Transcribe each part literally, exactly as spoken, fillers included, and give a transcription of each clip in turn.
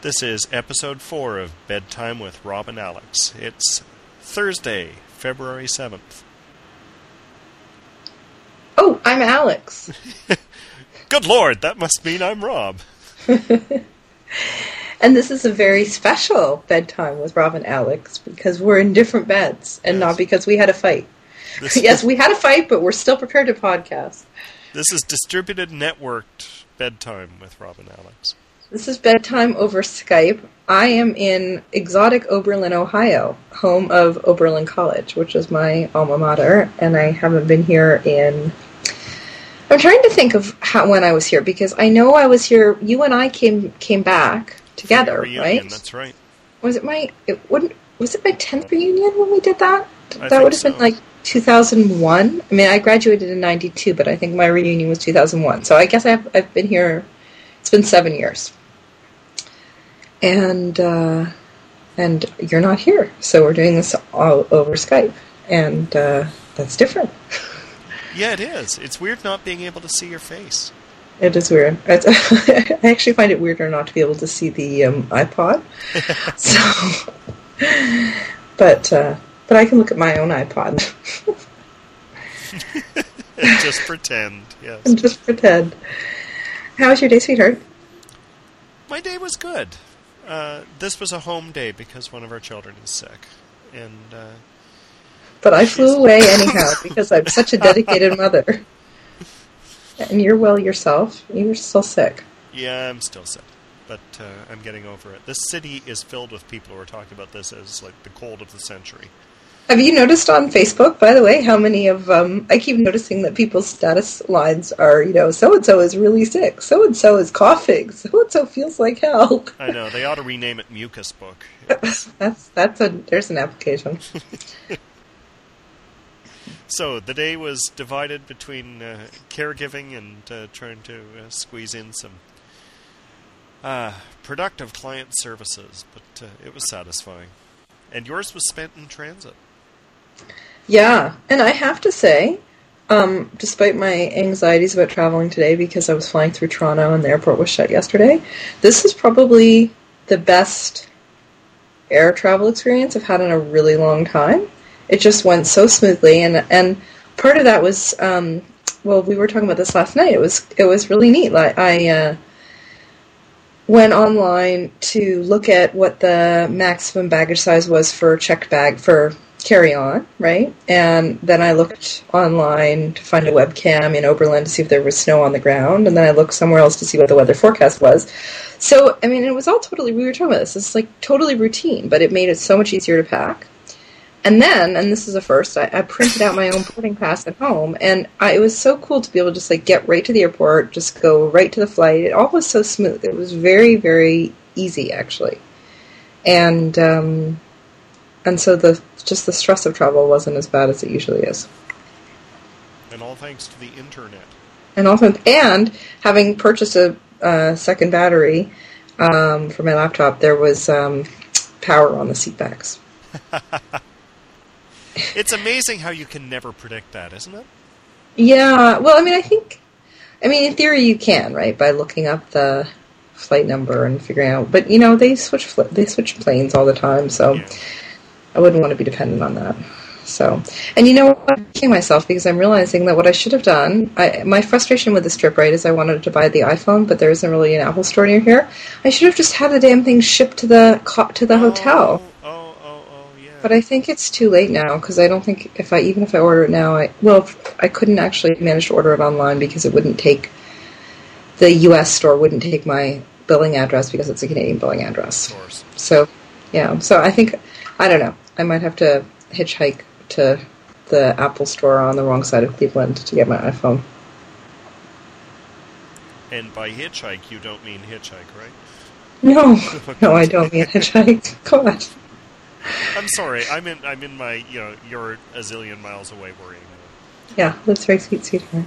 This is episode four of Bedtime with Rob and Alex. It's Thursday, February seventh. Oh, I'm Alex. Good Lord, that must mean I'm Rob. And this is a very special Bedtime with Rob and Alex because we're in different beds and yes. Not because we had a fight. This yes, we had a fight, but we're still prepared to podcast. This is distributed, networked Bedtime with Rob and Alex. This is Bedtime over Skype. I am in exotic Oberlin, Ohio, home of Oberlin College, which is my alma mater, and I haven't been here in... I'm trying to think of how, when I was here, because I know I was here... You and I came came back together, reunion, right? That's right. Was it my... It wouldn't, was it my tenth reunion when we did that? I that would have so. been like two thousand one? I mean, I graduated in ninety-two, but I think my reunion was two thousand one. So I guess I've, I've been here... It's been seven years. And uh, and you're not here, so we're doing this all over Skype, and uh, that's different. Yeah, it is. It's weird not being able to see your face. It is weird. It's, I actually find it weirder not to be able to see the um, iPod. so, but uh, but I can look at my own iPod. Just pretend, yes. Just pretend. How was your day, sweetheart? My day was good. Uh, this was a home day because one of our children is sick, and uh, but I flew away anyhow because I'm such a dedicated mother. And you're well yourself. You're still sick. Yeah, I'm still sick, but uh, I'm getting over it. This city is filled with people who are talking about this as like the cold of the century. Have you noticed on Facebook, by the way, how many of, um, I keep noticing that people's status lines are, you know, so-and-so is really sick, so-and-so is coughing, so-and-so feels like hell. I know, they ought to rename it Mucus Book. that's, that's a, there's an application. So, the day was divided between uh, caregiving and uh, trying to uh, squeeze in some uh, productive client services, but uh, it was satisfying. And yours was spent in transit. Yeah, and I have to say, um, despite my anxieties about traveling today because I was flying through Toronto and the airport was shut yesterday, this is probably the best air travel experience I've had in a really long time. It just went so smoothly, and and part of that was, um, well, we were talking about this last night. It was it was really neat. Like I uh, went online to look at what the maximum baggage size was for checked bag for carry-on, right? And then I looked online to find a webcam in Oberlin to see if there was snow on the ground, and then I looked somewhere else to see what the weather forecast was. So, I mean, it was all totally, we were talking about this, it's like totally routine, but it made it so much easier to pack. And then, and this is a first, I, I printed out my own boarding pass at home, and I, it was so cool to be able to just like get right to the airport, just go right to the flight. It all was so smooth. It was very, very easy, actually. And, um, and so the just the stress of travel wasn't as bad as it usually is. And all thanks to the internet. And also, and having purchased a uh, second battery um, for my laptop, there was um, power on the seat backs. It's amazing how you can never predict that, isn't it? Yeah, well, I mean, I think, I mean, in theory you can, right, by looking up the flight number and figuring out, but, you know, they switch fl- they switch planes all the time, so yeah. I wouldn't want to be dependent on that. So, and you know what, I'm kicking myself because I'm realizing that what I should have done, I, my frustration with this trip, right, is I wanted to buy the iPhone, but there isn't really an Apple store near here. I should have just had the damn thing shipped to the to the oh, hotel. Oh, oh, oh, yeah. But I think it's too late now because I don't think if I even if I order it now, I well, I couldn't actually manage to order it online because it wouldn't take the U S store wouldn't take my billing address because it's a Canadian billing address. Of course. So, yeah. So I think I don't know. I might have to hitchhike to the Apple store on the wrong side of Cleveland to get my iPhone. And by hitchhike, you don't mean hitchhike, right? No, no, I don't mean hitchhike. God. I'm sorry. I'm in. I'm in my. You know, you're a zillion miles away worrying. Yeah, that's very sweet, sweetheart.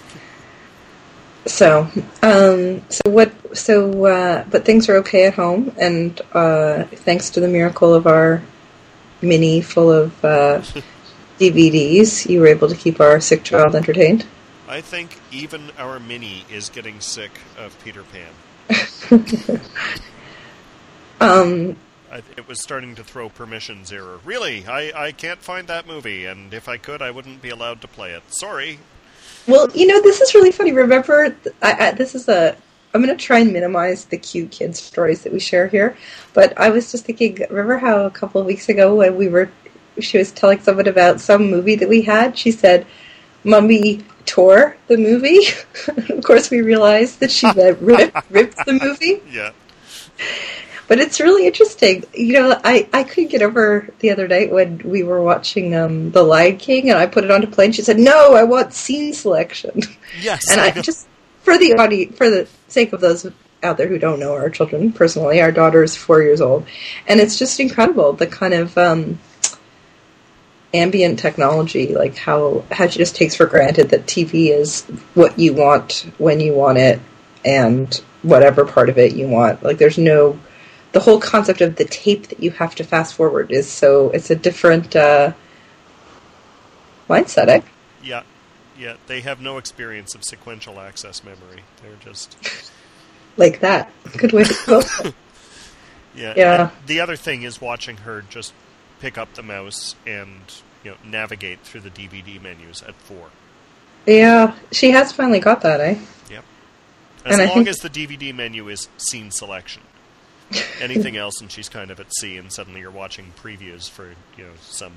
So, um, so what? So, uh, but things are okay at home, and uh, thanks to the miracle of our mini full of uh, D V Ds, you were able to keep our sick child entertained. I think even our mini is getting sick of Peter Pan. Um, I, it was starting to throw permissions error. Really, I, I can't find that movie, and if I could, I wouldn't be allowed to play it. Sorry. Well, you know, this is really funny. Remember, I, I, this is a... I'm going to try and minimize the cute kid stories that we share here, but I was just thinking, remember how a couple of weeks ago when we were... She was telling someone about some movie that we had, she said, Mummy tore the movie. Of course, we realized that she meant rip, ripped the movie. Yeah. But it's really interesting. You know, I, I couldn't get over the other night when we were watching um, The Lion King, and I put it on to play, and she said, no, I want scene selection. Yes. And I, I just, for the audience, for the sake of those out there who don't know our children personally, our daughter is four years old, and it's just incredible, the kind of um, ambient technology, like how, how she just takes for granted that T V is what you want when you want it, and whatever part of it you want. Like, there's no... The whole concept of the tape that you have to fast forward is so... It's a different uh, mindset, eh? Yeah. Yeah, they have no experience of sequential access memory. They're just... Like that. Good way to go. Yeah. Yeah. The other thing is watching her just pick up the mouse and, you know, navigate through the D V D menus at four. Yeah, she has finally got that, eh? Yep. As And I long think- as the D V D menu is scene selection. Anything else and she's kind of at sea, and suddenly you're watching previews for, you know, some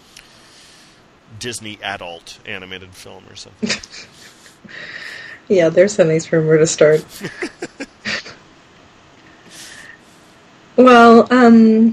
Disney adult animated film or something. Yeah, there's a nice rumor to start. Well, um,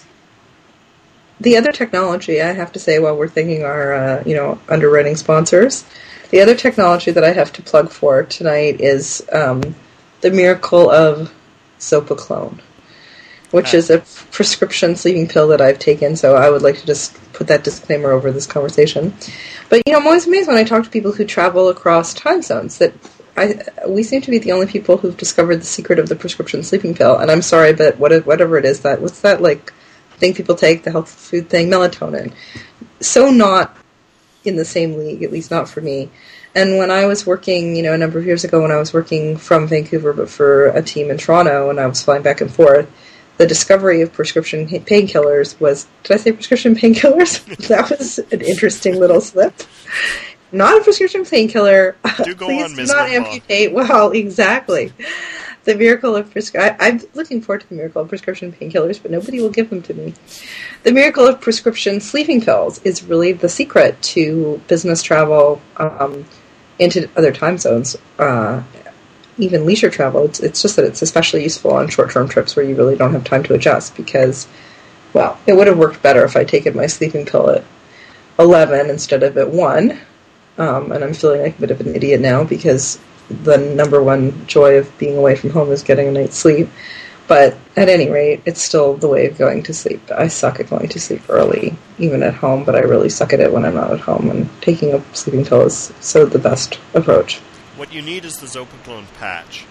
the other technology, I have to say, while we're thanking our, uh, you know, underwriting sponsors, the other technology that I have to plug for tonight is um, the miracle of Zopiclone, which Ah. is a prescription sleeping pill that I've taken, so I would like to just put that disclaimer over this conversation. But, you know, I'm always amazed when I talk to people who travel across time zones that I, we seem to be the only people who've discovered the secret of the prescription sleeping pill. And I'm sorry, but what, whatever it is, that what's that, like, thing people take, the health food thing, melatonin. So not in the same league, at least not for me. And when I was working, you know, a number of years ago, when I was working from Vancouver, but for a team in Toronto, and I was flying back and forth, the discovery of prescription painkillers was, did I say prescription painkillers? That was an interesting little slip. Not a prescription painkiller. Do go Please on, do Miz not Limbaugh. amputate. Well, exactly. The miracle of prescription. I'm looking forward to the miracle of prescription painkillers, but nobody will give them to me. The miracle of prescription sleeping pills is really the secret to business travel um, into other time zones. Uh, even leisure travel. It's, it's just that it's especially useful on short-term trips where you really don't have time to adjust because, well, it would have worked better if I'd taken my sleeping pill at eleven instead of at one. Um, and I'm feeling like a bit of an idiot now because the number one joy of being away from home is getting a night's sleep. But at any rate, it's still the way of going to sleep. I suck at going to sleep early, even at home, but I really suck at it when I'm not at home. And taking a sleeping pill is so the best approach. What you need is the Zopiclone patch.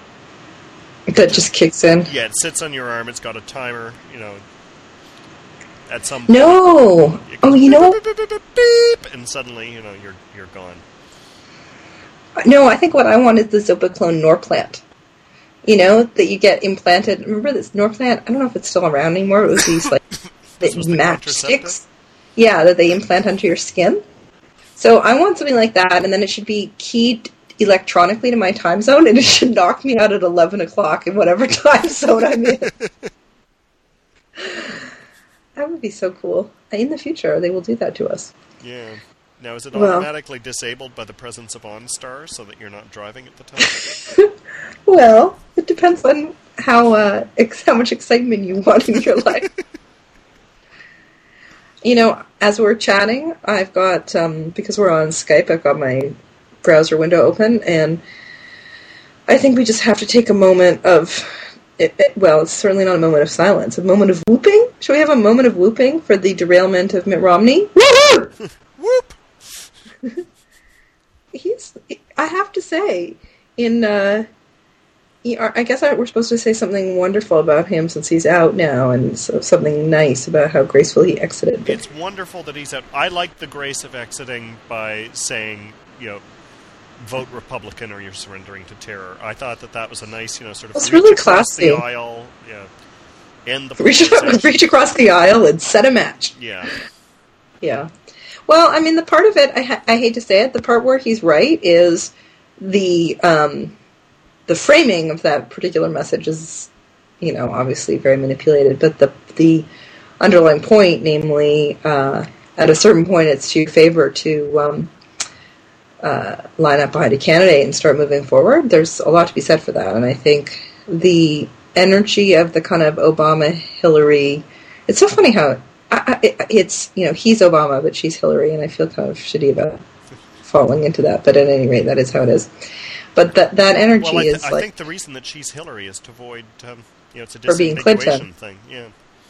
That just kicks in. Yeah, it sits on your arm. It's got a timer, you know, at some No! point. It Oh, goes you know beep, beep, beep, beep, beep, and suddenly, you know, you're you're gone. No, I think what I want is the Zopiclone Norplant. You know, that you get implanted. Remember this Norplant? I don't know if it's still around anymore. It was these, like, This was the matchsticks. Yeah, that they implant onto your skin. So I want something like that, and then it should be keyed electronically to my time zone, and it should knock me out at eleven o'clock in whatever time zone I'm in. That would be so cool. In the future, they will do that to us. Yeah. Now, is it Well- automatically disabled by the presence of OnStar so that you're not driving at the time? Well, it depends on how uh, ex- how much excitement you want in your life. You know, as we're chatting, I've got, um, because we're on Skype, I've got my browser window open, and I think we just have to take a moment of, it, it, well, it's certainly not a moment of silence, a moment of whooping. Should we have a moment of whooping for the derailment of Mitt Romney? Woo-hoo! Whoop! He's, I have to say, in, uh, he, I guess I, we're supposed to say something wonderful about him since he's out now, and so something nice about how gracefully he exited. But It's wonderful that he's out. I like the grace of exiting by saying, you know, vote Republican or you're surrendering to terror. I thought that that was a nice, you know, sort of It's reach really across classy. the aisle. Yeah. End the reach, reach across the aisle and set a match. Yeah. Yeah. Well, I mean, the part of it, I, ha- I hate to say it, the part where he's right is the um, the framing of that particular message is, you know, obviously very manipulated, but the the underlying point, namely, uh, at a certain point it's to favor to um, uh, line up behind a candidate and start moving forward. There's a lot to be said for that, and I think the energy of the kind of Obama-Hillary, it's so funny how I, I, it's, you know, he's Obama, but she's Hillary, and I feel kind of shitty about falling into that, but at any rate, that is how it is. But that that energy well, I th- is I like... I think the reason that she's Hillary is to avoid, um, you know, it's a for being Clinton thing, yeah.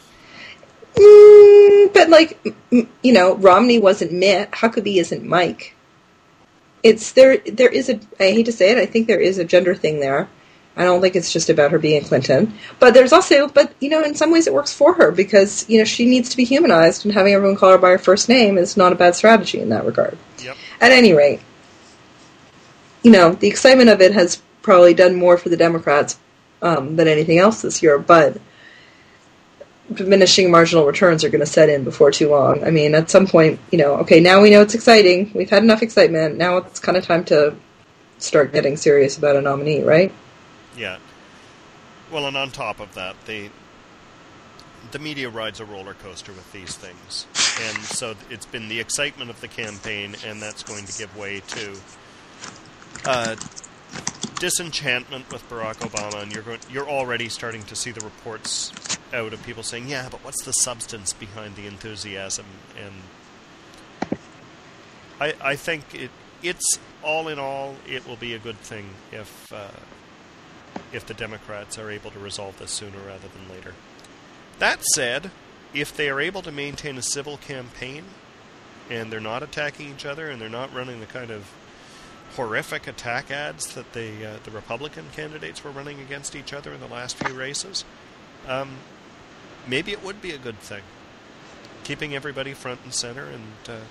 Mm, but, like, you know, Romney wasn't Mitt. Huckabee isn't Mike. It's, there, there is a, I hate to say it, I think there is a gender thing there. I don't think it's just about her being Clinton. But there's also, but, you know, in some ways it works for her because, you know, she needs to be humanized, and having everyone call her by her first name is not a bad strategy in that regard. Yep. At any rate, you know, the excitement of it has probably done more for the Democrats um, than anything else this year, but diminishing marginal returns are going to set in before too long. I mean, at some point, you know, okay, now we know it's exciting. We've had enough excitement. Now it's kind of time to start getting serious about a nominee, right? Yeah. Well, and on top of that, the the media rides a roller coaster with these things. And so it's been the excitement of the campaign, and that's going to give way to uh, disenchantment with Barack Obama, and you're going, you're already starting to see the reports out of people saying, yeah, but what's the substance behind the enthusiasm? And I I think it it's all in all, it will be a good thing if uh, if the Democrats are able to resolve this sooner rather than later. That said, if they are able to maintain a civil campaign, and they're not attacking each other, and they're not running the kind of horrific attack ads that the uh, the Republican candidates were running against each other in the last few races, um, maybe it would be a good thing. Keeping everybody front and center, and uh,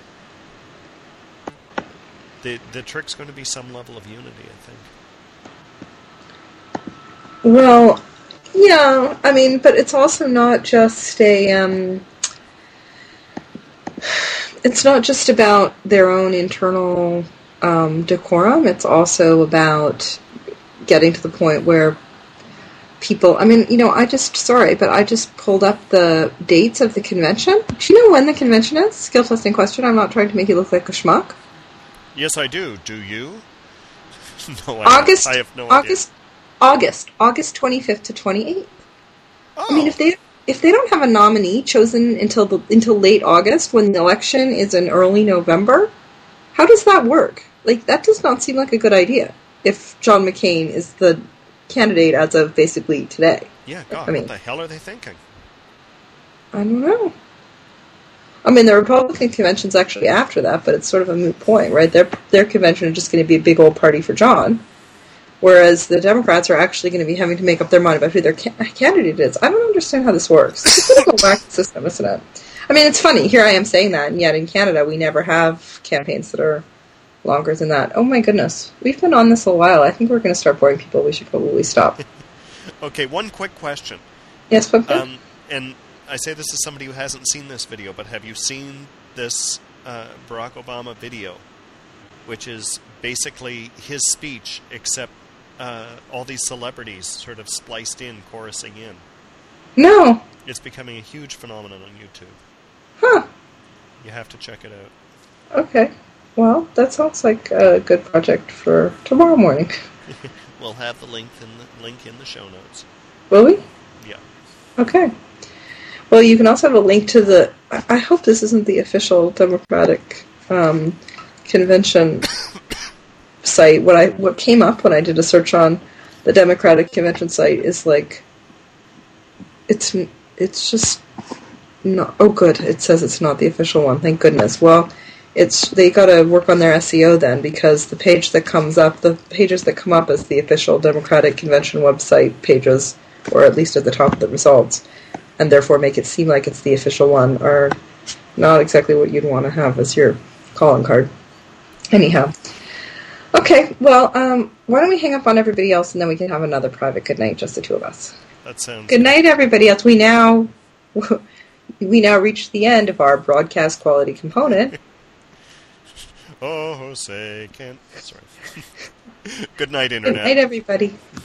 the the trick's going to be some level of unity, I think. Well, yeah, I mean, but it's also not just a, um, it's not just about their own internal um, decorum, it's also about getting to the point where people, I mean, you know, I just, sorry, but I just pulled up the dates of the convention. Do you know when the convention is? Skill testing question, I'm not trying to make you look like a schmuck. Yes, I do. Do you? No, I August, have, I have no August, idea. August, August twenty-fifth to twenty-eighth. Oh. I mean, if they if they don't have a nominee chosen until the, until late August, when the election is in early November, how does that work? Like, that does not seem like a good idea. If John McCain is the candidate as of basically today. Yeah, God, I mean, what the hell are they thinking? I don't know. I mean, the Republican convention's actually after that, but it's sort of a moot point, right? Their their convention is just going to be a big old party for John. Whereas the Democrats are actually going to be having to make up their mind about who their ca- candidate is. I don't understand how this works. It's a bit of a whack system, isn't it? I mean, it's funny. Here I am saying that, and yet in Canada we never have campaigns that are longer than that. Oh my goodness. We've been on this a while. I think we're going to start boring people. We should probably stop. Okay, one quick question. Yes, Pumpkin? Um, and I say this as somebody who hasn't seen this video, but have you seen this uh, Barack Obama video? Which is basically his speech, except Uh, all these celebrities sort of spliced in, chorusing in. No. It's becoming a huge phenomenon on YouTube. Huh. You have to check it out. Okay. Well, that sounds like a good project for tomorrow morning. We'll have the link in the link in the show notes. Will we? Yeah. Okay. Well, you can also have a link to the... I hope this isn't the official Democratic um, convention site. What I what came up when I did a search on the Democratic convention site is like, it's it's just not. Oh, good. It says it's not the official one. Thank goodness. Well, it's they got to work on their S E O then, because the page that comes up, the pages that come up as the official Democratic convention website pages, or at least at the top of the results, and therefore make it seem like it's the official one, are not exactly what you'd want to have as your calling card. Anyhow. Okay, well, um, why don't we hang up on everybody else and then we can have another private good night, just the two of us. That sounds good. Good night, everybody else. We now we now reached the end of our broadcast quality component. Oh, Jose can't. Sorry. Good night, Internet. Good night, everybody.